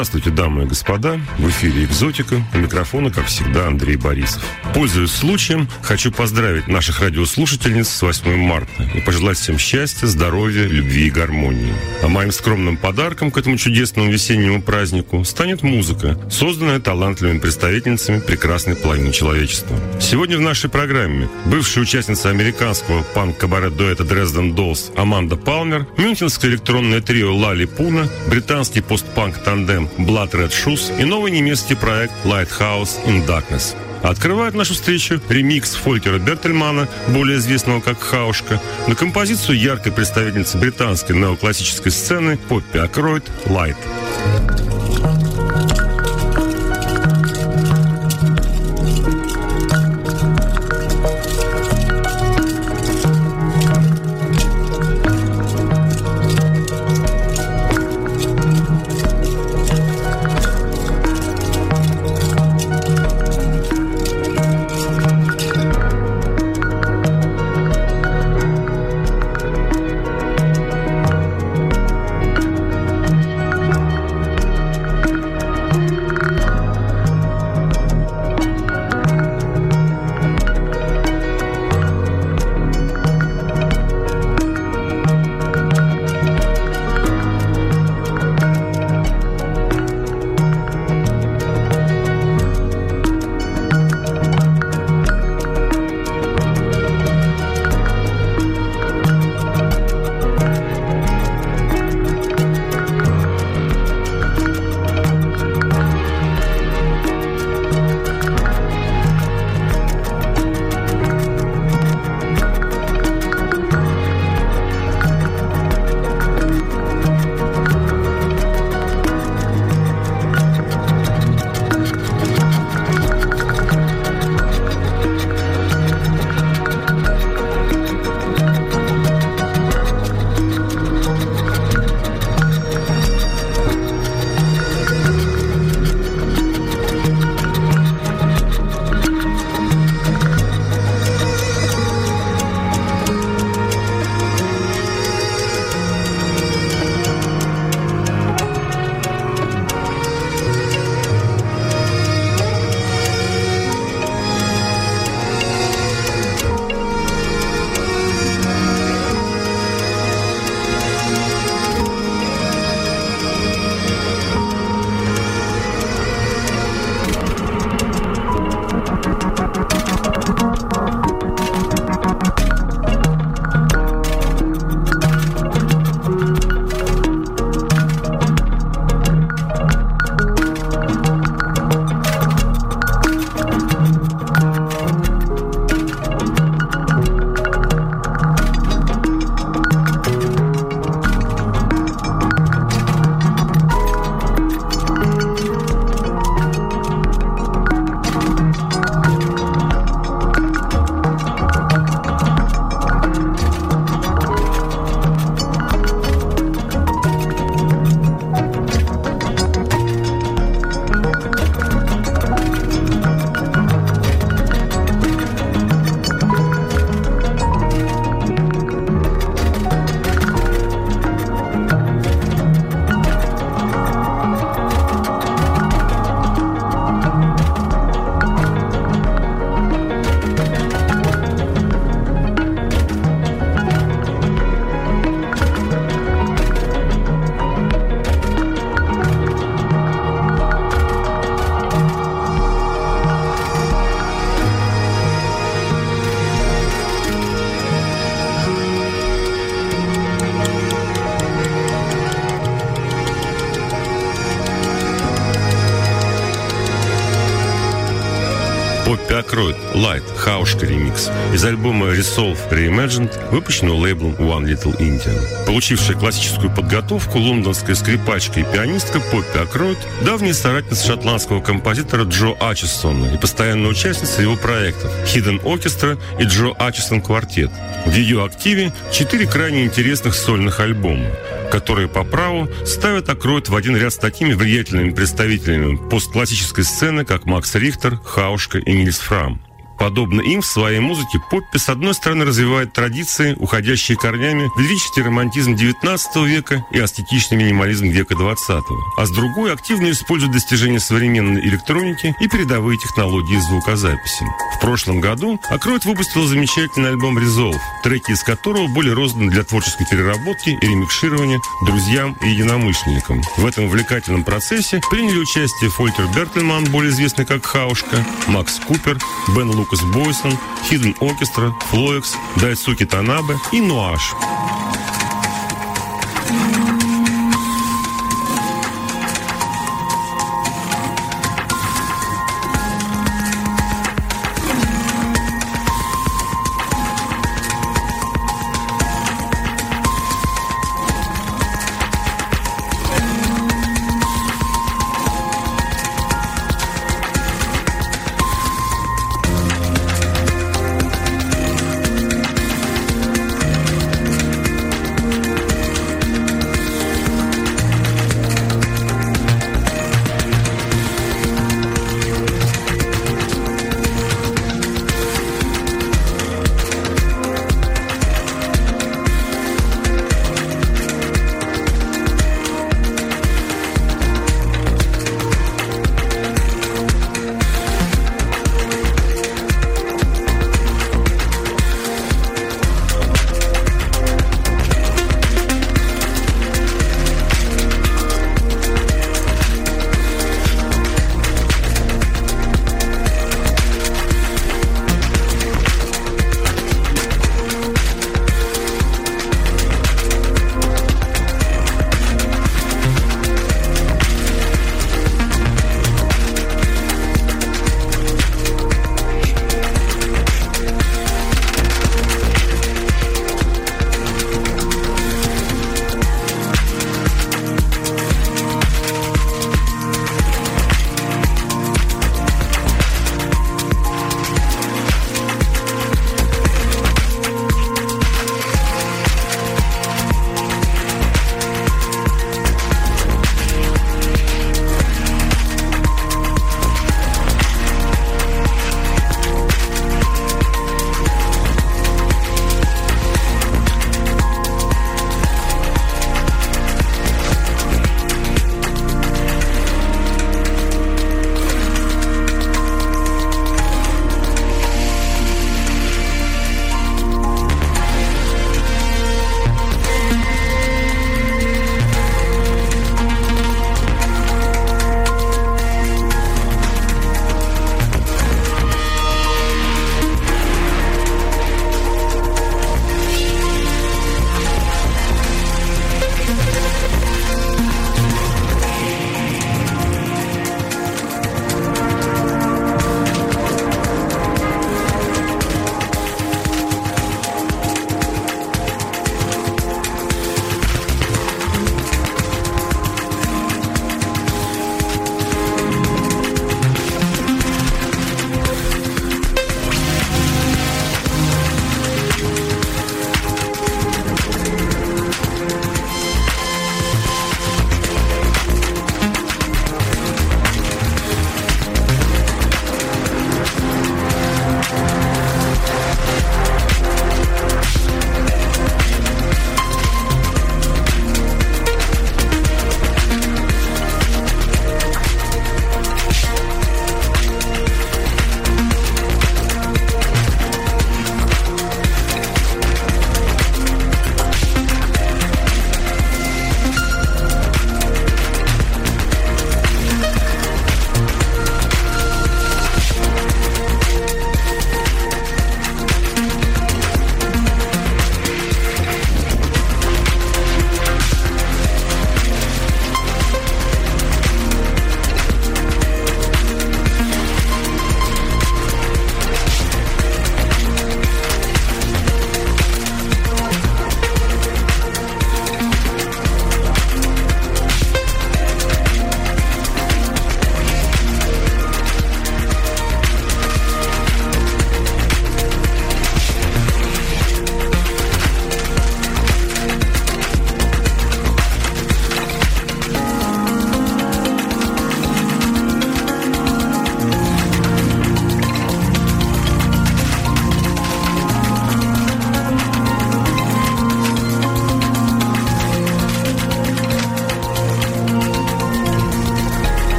Здравствуйте, дамы и господа. В эфире «Экзотика». У микрофона, как всегда, Андрей Борисов. Пользуясь случаем, хочу поздравить наших радиослушательниц с 8 марта и пожелать всем счастья, здоровья, любви и гармонии. А моим скромным подарком к этому чудесному весеннему празднику станет музыка, созданная талантливыми представительницами прекрасной половины человечества. Сегодня в нашей программе бывшая участница американского панк-кабаре-дуэта Dresden Dolls Аманда Палмер, мюнхенское электронное трио Лали Пуна, британский постпанк-тандем Blood Red Shoes и новый немецкий проект Lighthouse in Darkness. Открывает нашу встречу ремикс Фолькера Бертельмана, более известного как «Хаушка», на композицию яркой представительницы британской неоклассической сцены Поппи Акройд «Light». Поппи Акройд «Light» Хаушка ремикс из альбома Resolve Reimagined, выпущенного лейблом One Little Indian. Получившая классическую подготовку, лондонская скрипачка и пианистка Поппи Акройд – давняя соратница шотландского композитора Джо Ачисона и постоянная участница его проектов Hidden Orchestra и Джо Ачисон Квартет. В ее активе 4 крайне интересных сольных альбома, которые по праву ставят Акройд в один ряд с такими влиятельными представителями постклассической сцены, как Макс Рихтер, Хаушка и Нильс Фрам. Подобно им в своей музыке Поппи, с одной стороны, развивает традиции, уходящие корнями в лирический романтизм XIX века и аскетичный минимализм века XX, а с другой активно использует достижения современной электроники и передовые технологии звукозаписи. В прошлом году Акроид выпустил замечательный альбом «Resolve», треки из которого были розданы для творческой переработки и ремикширования друзьям и единомышленникам. В этом увлекательном процессе приняли участие Фолькер Бертельман, более известный как Хаушка, Макс Купер, Бен Лукас Бойсон, Hidden Orchestra, Флоекс, Дайсуки Танабе и Нуаш.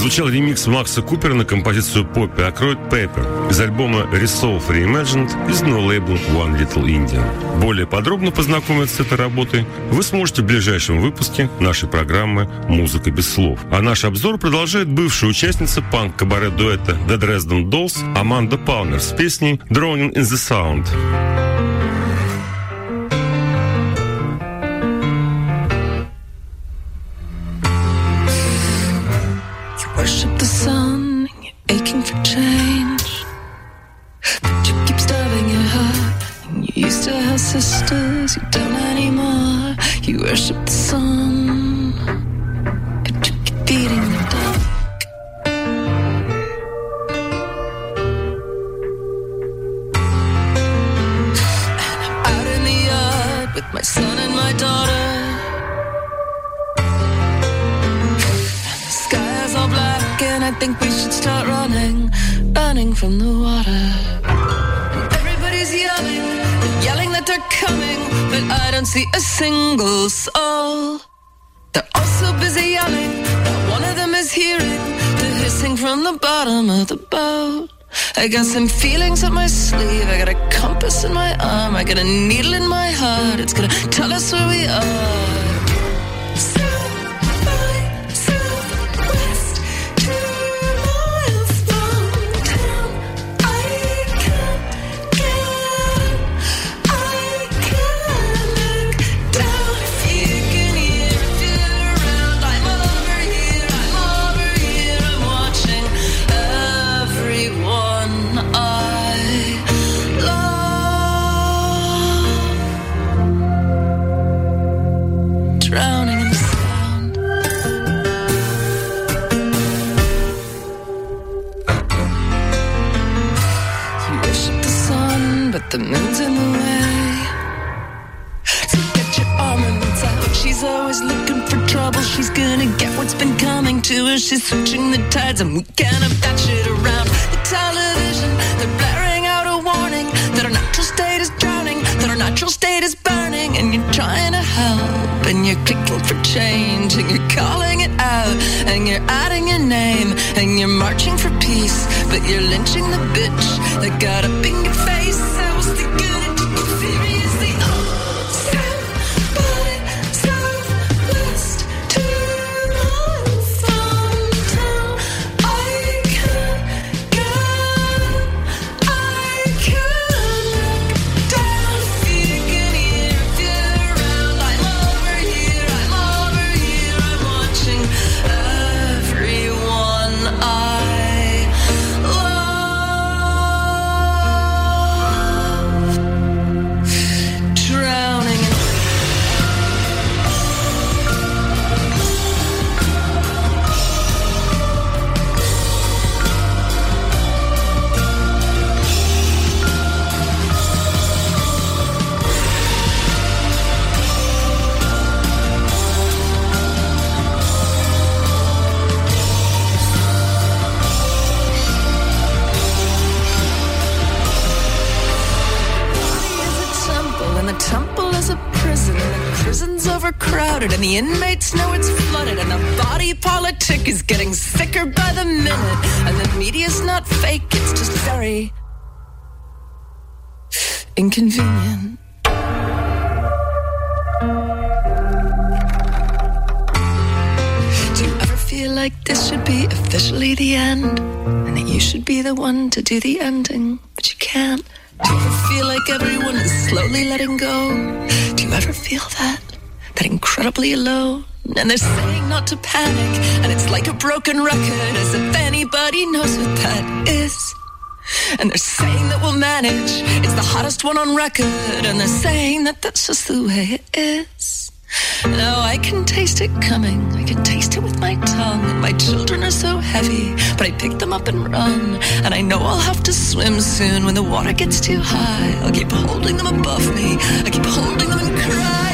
Прозвучал ремикс Макса Купера на композицию «Poppy Acroyd Paper» из альбома Resolve Reimagined из no label One Little Indian. Более подробно познакомиться с этой работой вы сможете в ближайшем выпуске нашей программы «Музыка без слов». А наш обзор продолжает бывшая участница панк-кабаре-дуэта The Dresden Dolls Аманда Палмер с песней «Drowning in the Sound». Worship the sun, you're aching for change, but you keep starving your heart. And you used to have sisters, you don't anymore. You worship the sun, but you keep feeding the dark. And I'm out in the yard with my son and my daughter. And I think we should start running from the water. And everybody's yelling that they're coming, but I don't see a single soul. They're all so busy yelling, not one of them is hearing the hissing from the bottom of the boat. I got some feelings up my sleeve, I got a compass in my arm, I got a needle in my heart, it's gonna tell us where we are. The moon's in the way, so get your armaments out. She's always looking for trouble. She's gonna get what's been coming to her. She's switching the tides and we can't have that shit around. The television, they're blaring out a warning that our natural state is drowning, that our natural state is burning. And you're trying to help and you're kicking for change and you're calling it out and you're adding your name and you're marching for peace, but you're lynching the bitch that got up in your face. I was the good and took it seriously. Oh, south by southwest, 2 miles from town. I can get, I can look down. If you can hear, if you're around, I'm over here, I'm watching everyone I love. Overcrowded and the inmates know it's flooded and the body politic is getting sicker by the minute and the media's not fake, it's just very inconvenient. Do you ever feel like this should be officially the end and that you should be the one to do the ending, but you can't? Do you ever feel like everyone is slowly letting go? Do you ever feel that incredibly alone? And they're saying not to panic, and it's like a broken record, as if anybody knows what that is. And they're saying that we'll manage, it's the hottest one on record, and they're saying that that's just the way it is. Now I can taste it coming, I can taste it with my tongue, and my children are so heavy, but I pick them up and run, and I know I'll have to swim soon when the water gets too high. I'll keep holding them above me, I keep holding them and crying.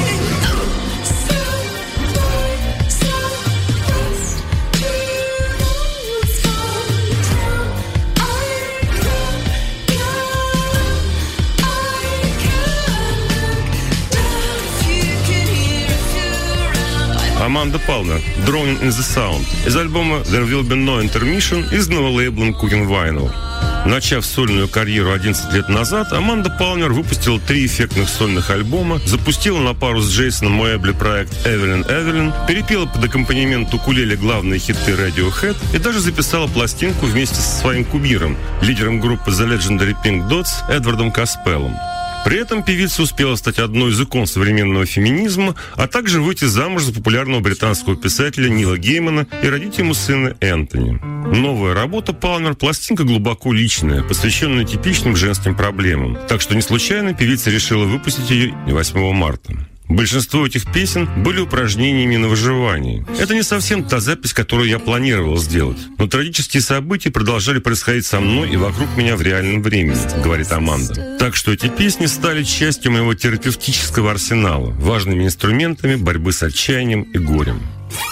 Аманда Палмер, Drowning in the Sound, из альбома There Will Be No Intermission, изданного лейблом Cooking Vinyl. Начав сольную карьеру 11 лет назад, Аманда Палмер выпустила 3 эффектных сольных альбома, запустила на пару с Джейсоном Моэбли проект Эвелин, перепела под аккомпанемент укулеле главные хиты Radiohead и даже записала пластинку вместе со своим кумиром, лидером группы The Legendary Pink Dots Эдвардом Каспеллом. При этом певица успела стать одной из икон современного феминизма, а также выйти замуж за популярного британского писателя Нила Геймана и родить ему сына Энтони. Новая работа Палмер – пластинка глубоко личная, посвященная типичным женским проблемам. Так что не случайно певица решила выпустить ее 8 марта. Большинство этих песен были упражнениями на выживание. Это не совсем та запись, которую я планировал сделать. Но трагические события продолжали происходить со мной и вокруг меня в реальном времени, говорит Аманда. Так что эти песни стали частью моего терапевтического арсенала, важными инструментами борьбы с отчаянием и горем.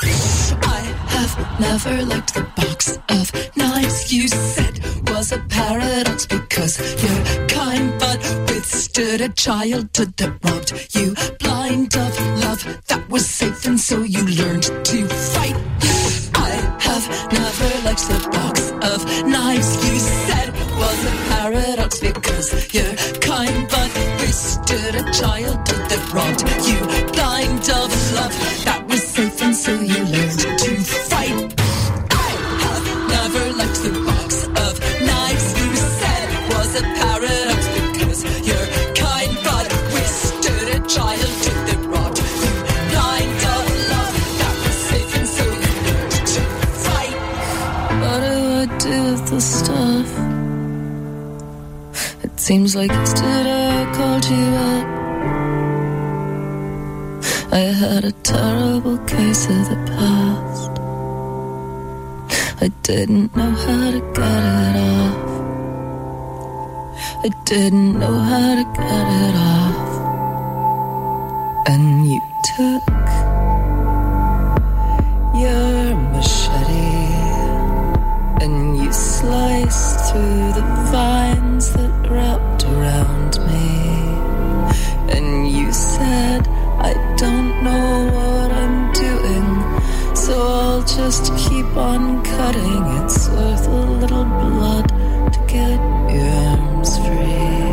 Never liked the box of knives you said was a paradox because you're kind but withstood a childhood that robbed you blind of love that was safe and so you learned to fight. I have never liked the box of knives you said was a paradox because you're kind but withstood a childhood that robbed you blind of love that was safe and so you learned to fight. I have never liked the box of knives you said was a paradox because you're kind but withstood a childhood that robbed you blind of love that was safe and so you learned to fight. What do I do with the stuff? It seems like yesterday I called you up. I had a terrible case of the past. I didn't know how to get it off. I didn't know how to get it off. And you took your machete and you sliced through the vines that wrapped around me. And you said, I don't know what I'm doing, so I'll just keep on cutting. It's worth a little blood to get your arms free.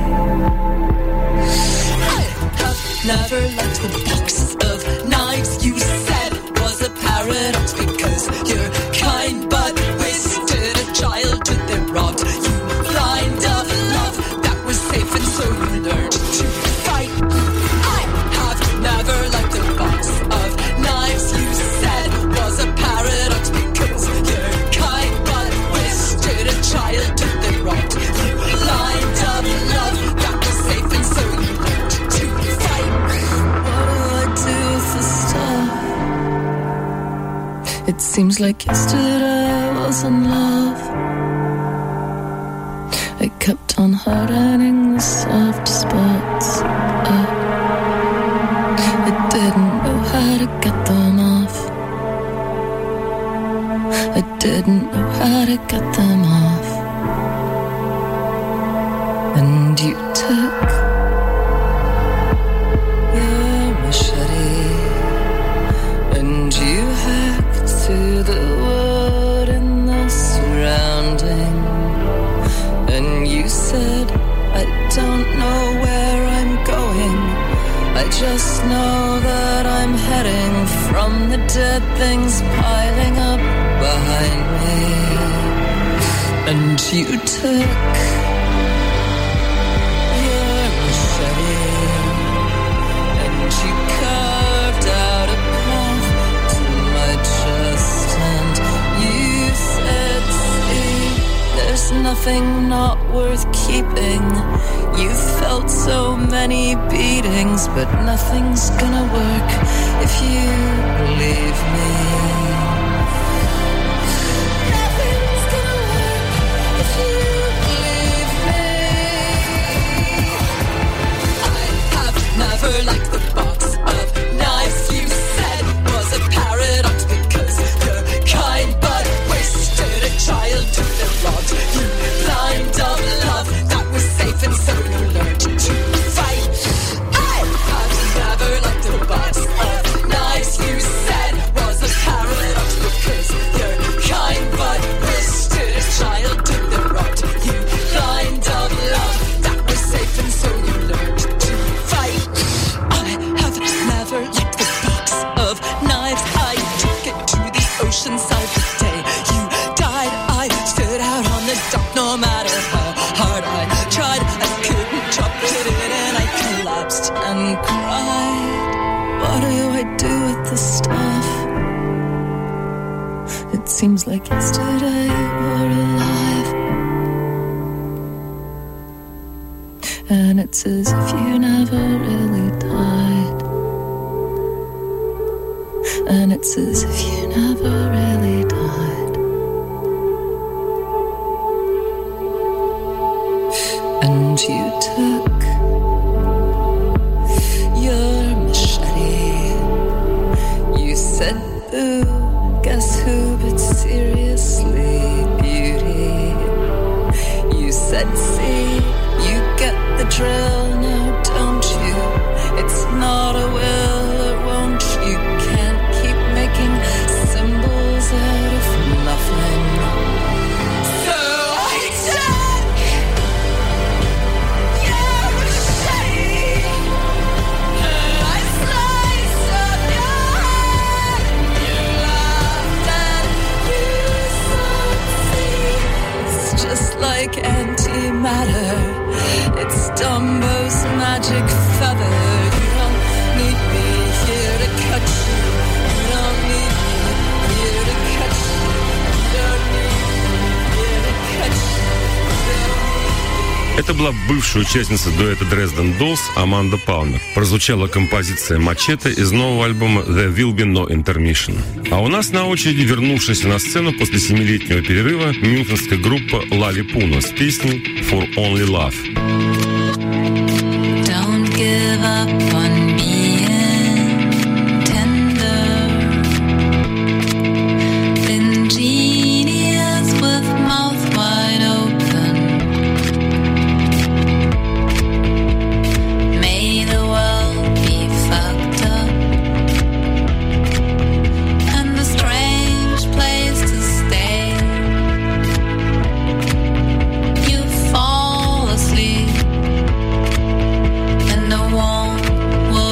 I have never liked the box of knives you said was a paradox because you're kind but wasted a childhood that robbed you blind of love that was safe and so you learned to fight. I have never liked the box of knives you said was a paradox because you're kind but wasted a childhood that robbed you blind of love that was safe and so you learned to fight. What do I do with the stuff? It seems like yesterday I was in love. I kept on hardening the soft spots up. I didn't know how to get them off. I didn't know how to get them off. And you took your machete and you hacked through the wood and the surrounding. And you said, I don't know where I'm going, I just know that I'm heading from the dead things piling up behind me. And you took your machete and you carved out a path to my chest. And you said, see, there's nothing not worth keeping. You felt so many beatings, but nothing's gonna work if you leave me. Nothing's gonna work if you leave me. I have never liked the box of knives you said was a paradox because you're kind but wasted a childhood that robbed you blind of love that was safe and so you learned to fight. I have never liked the box of knives you said seems like yesterday you were alive. And it's as if you never really died. And it's as if you never really died. And you took your machete. You said, boo, guess who, but seriously, beauty. You said, see, you get the drill now, don't you? It's not a will or won't. You can't keep making symbols out of nothing. So I took your machete and I sliced up your head. You laughed and you succeed. It's just like antimatter. It's Dumbo's magic feather. You don't need me here to catch you. You don't need me here to catch you. You don't need me here to catch you. Это была бывшая участница дуэта Dresden Dolls Аманда Палмер. Прозвучала композиция «Мачете» из нового альбома «There Will Be No Intermission». А у нас на очереди вернувшаяся на сцену после 7-летнего перерыва мюнхенская группа Лали Пуна с песней «For Only Love». Don't give up on being tender, ingenious with mouth wide open. May the world be fucked up and a strange place to stay. You fall asleep and the warm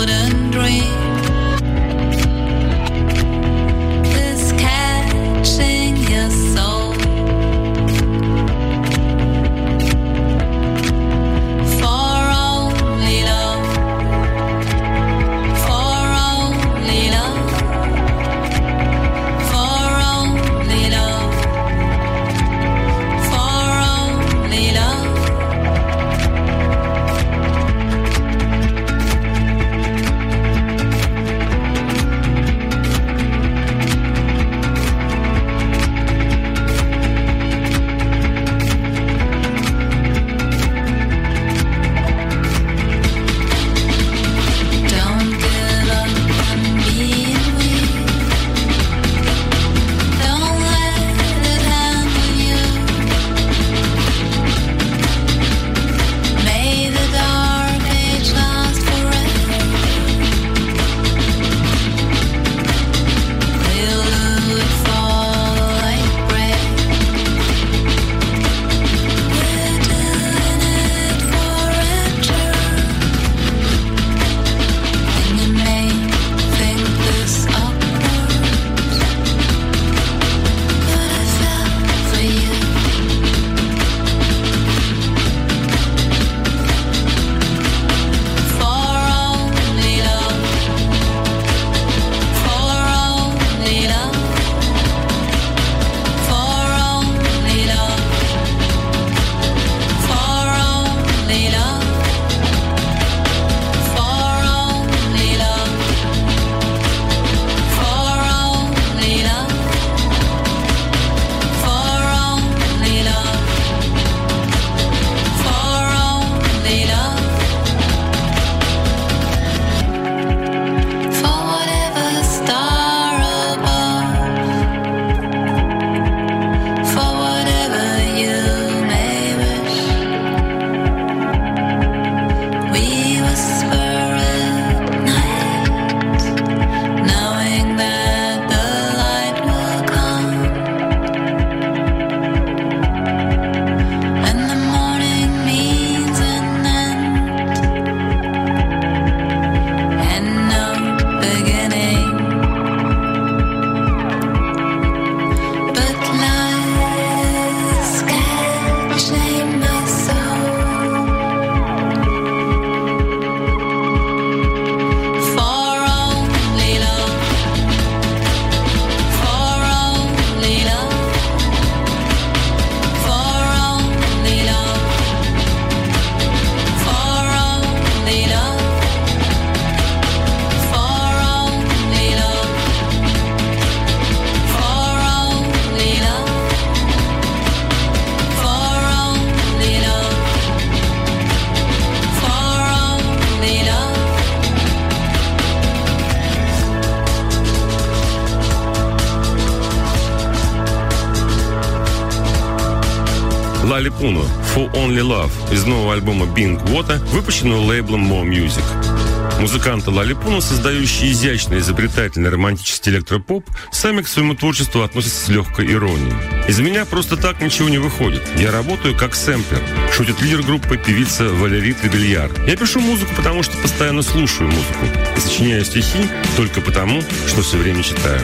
Лали Пуна «For Only Love» из нового альбома Being Water, выпущенного лейблом More Music. Музыканты Лали Пуна, создающие изящный, изобретательный, романтический электропоп, сами к своему творчеству относятся с легкой иронией. «Из меня просто так ничего не выходит. Я работаю как сэмплер», шутит лидер группы певица Валерий Требельяр. «Я пишу музыку, потому что постоянно слушаю музыку. И сочиняю стихи только потому, что все время читаю».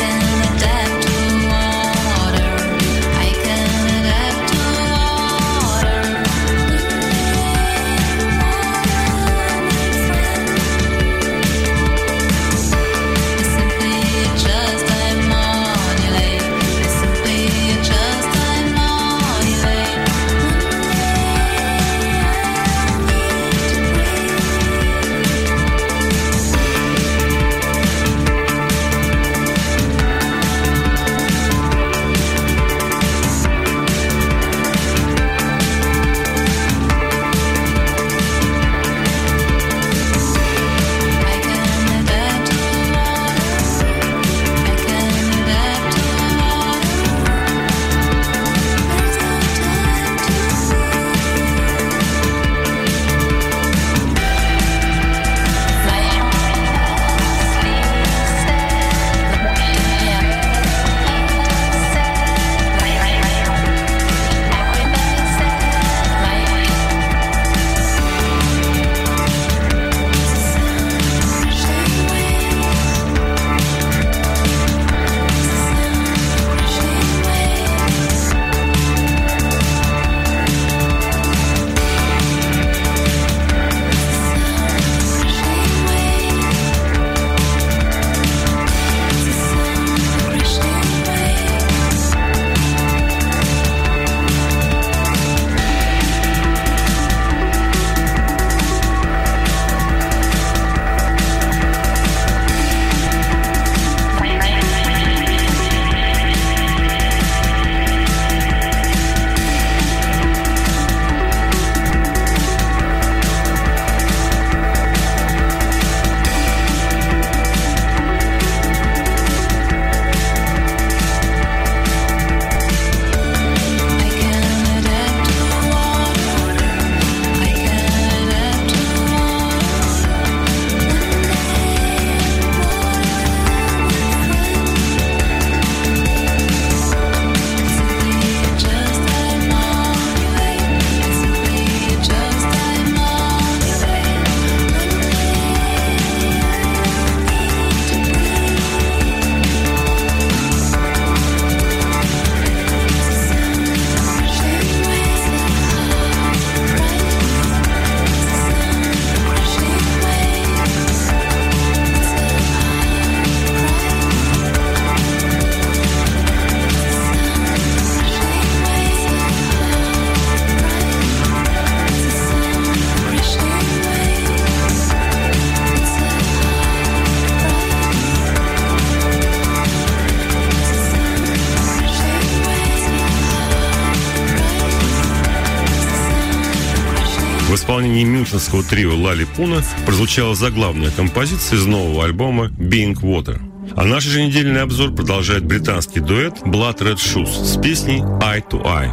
В исполнении мюнхенского трио Лали Пуна прозвучала заглавная композиция из нового альбома Being Water. А наш еженедельный обзор продолжает британский дуэт Blood Red Shoes с песней Eye to Eye.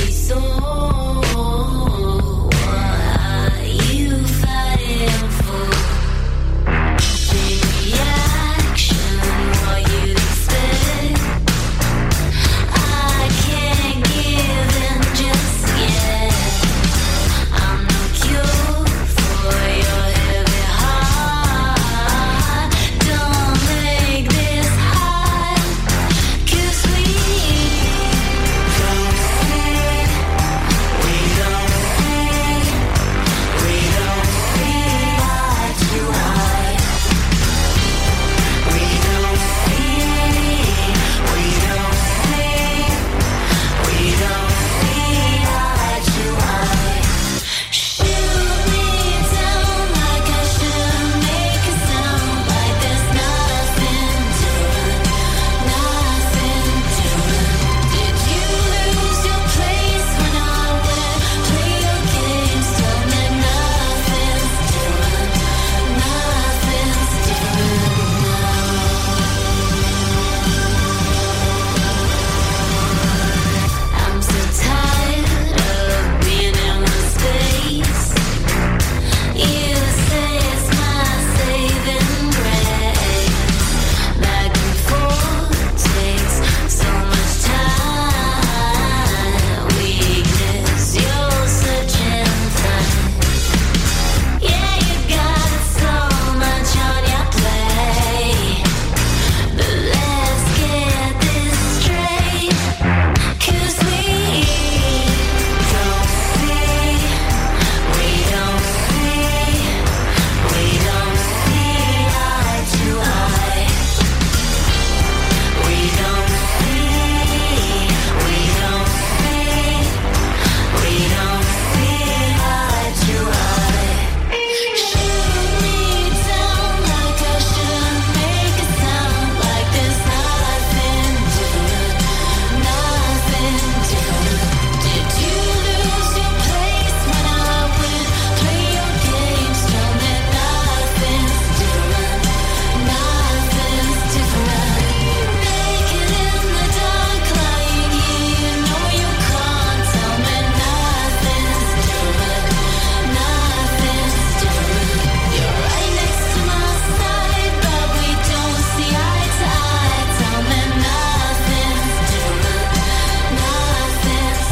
For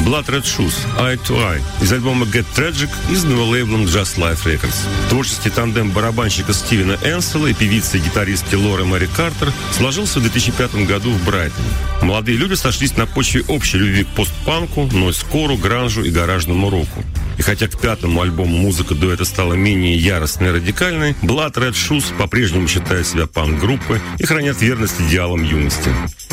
Blood Red Shoes, Eye to Eye, из альбома Get Tragic и с новым лейблом Just Life Records. Творческий тандем барабанщика Стивена Энсела и певицы и гитаристки Лоры Мэри Картер сложился в 2005 году в Брайтоне. Молодые люди сошлись на почве общей любви к постпанку, нойз-кору, гранжу и гаражному року. И хотя к пятому альбому музыка дуэта стала менее яростной и радикальной, Blood Red Shoes по-прежнему считают себя панк-группой и хранят верность идеалам юности.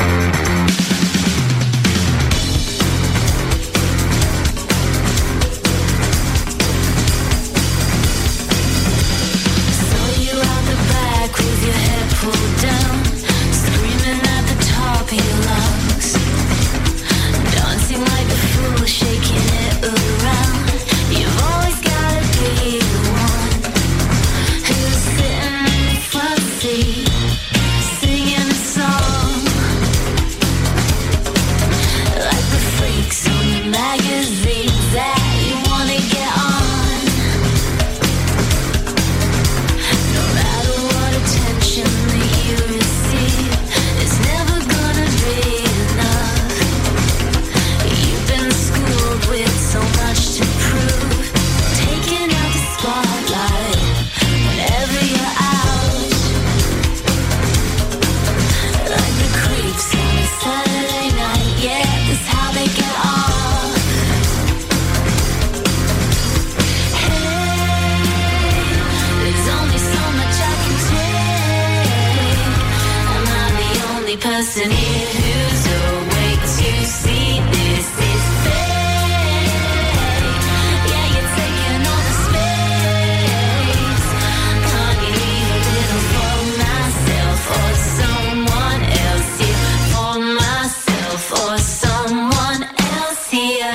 Person here who's awake to see this is fate. Yeah, you're taking all the space. Can't you leave a little for myself or someone else here? For myself or someone else here?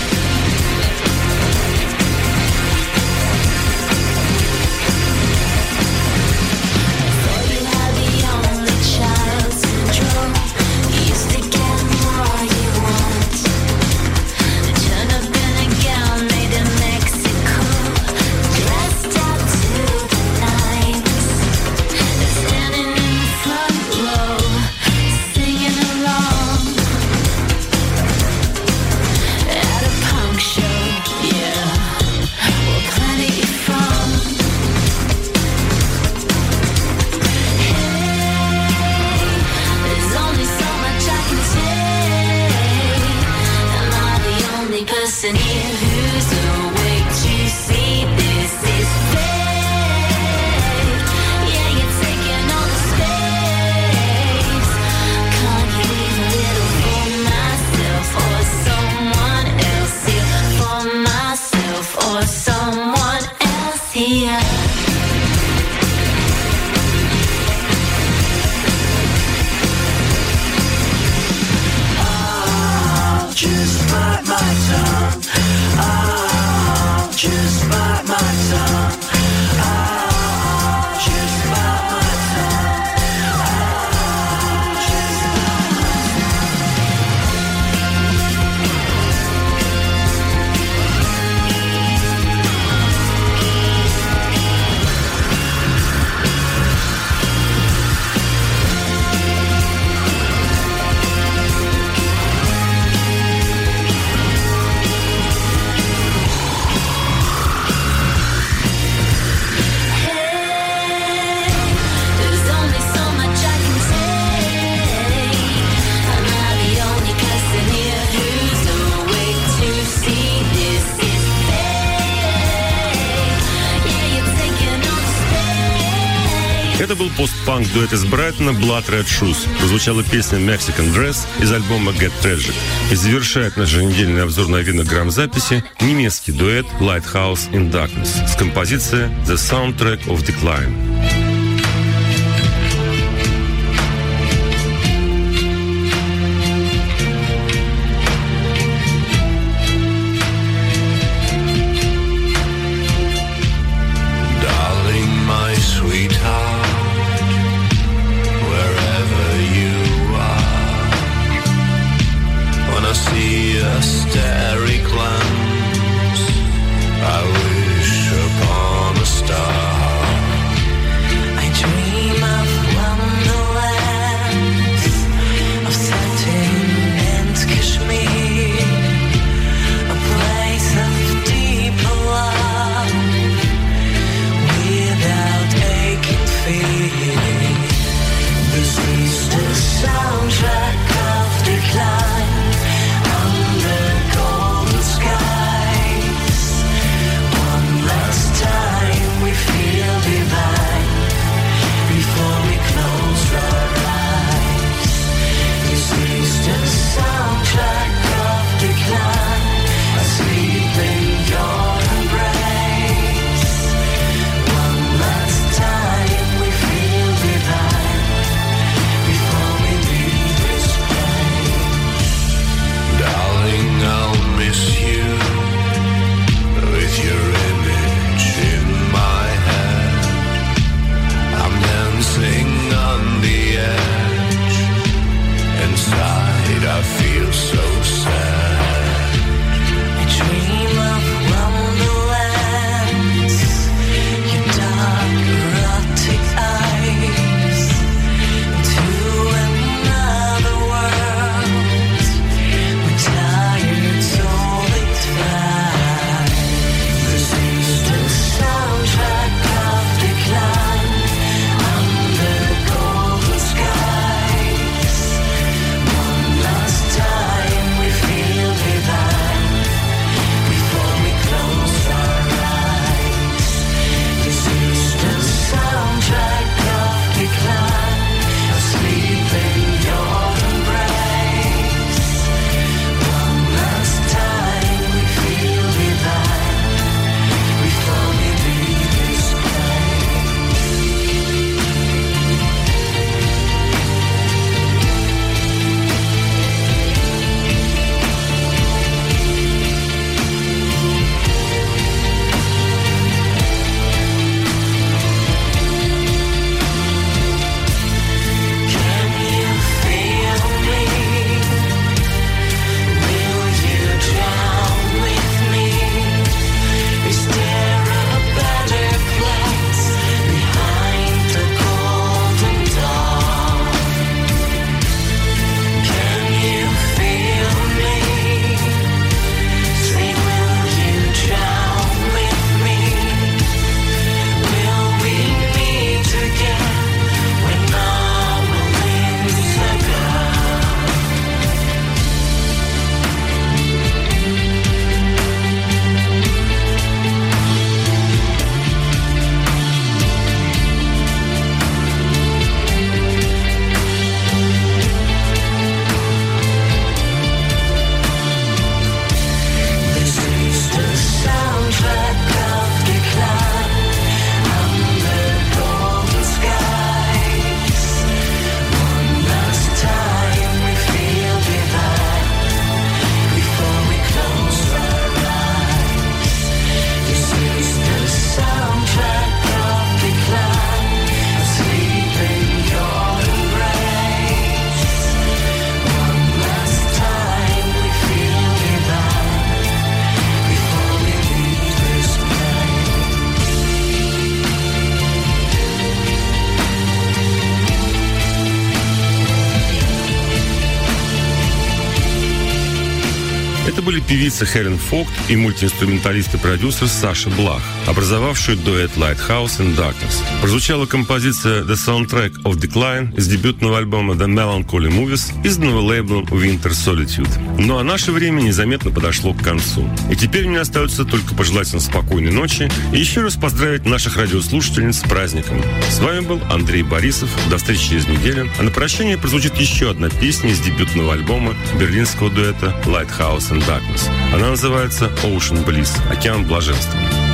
Person here who's awake to see this is fate. Yeah, you're taking all the space. Can't you leave a little for myself or someone else here? For myself or someone else here? Just bite my tongue. Oh, just bite my tongue. Oh, just bite my tongue. Oh, just bite Это был постпанк дуэт из Брайтона Blood Red Shoes. Прозвучала песня Mexican Dress из альбома Get Tragic. И завершает наш еженедельный обзор новинок грамзаписи немецкий дуэт Lighthouse in Darkness с композицией The Soundtrack of Decline. Это были певица Хелен Фогт и мультиинструменталист и продюсер Саша Блах, образовавшие дуэт Lighthouse in Darkness. Прозвучала композиция The Soundtrack of Decline из дебютного альбома The Melancholy Movies, изданного лейблом Winter Solitude. Ну а наше время незаметно подошло к концу. И теперь мне остается только пожелать вам спокойной ночи и еще раз поздравить наших радиослушательниц с праздником. С вами был Андрей Борисов. До встречи через неделю. А на прощание прозвучит еще одна песня из дебютного альбома берлинского дуэта Lighthouse in Darkness. Она называется Ocean Bliss – Океан блаженства.